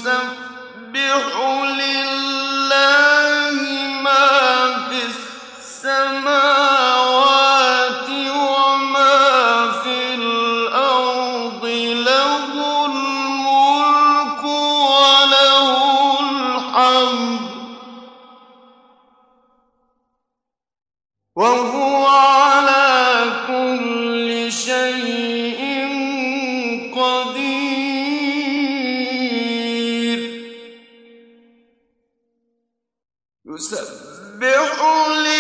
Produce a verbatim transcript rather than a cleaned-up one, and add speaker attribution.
Speaker 1: يُسَبِّحُ لِلَّهِ مَا فِي السَّمَاوَاتِ وَمَا فِي الْأَرْضِ ۖ لَهُ الْمُلْكُ وَلَهُ الْحَمْدُ ۖ وَهُوَ عَلَىٰ كُلِّ شَيْءٍ قدير. يسبح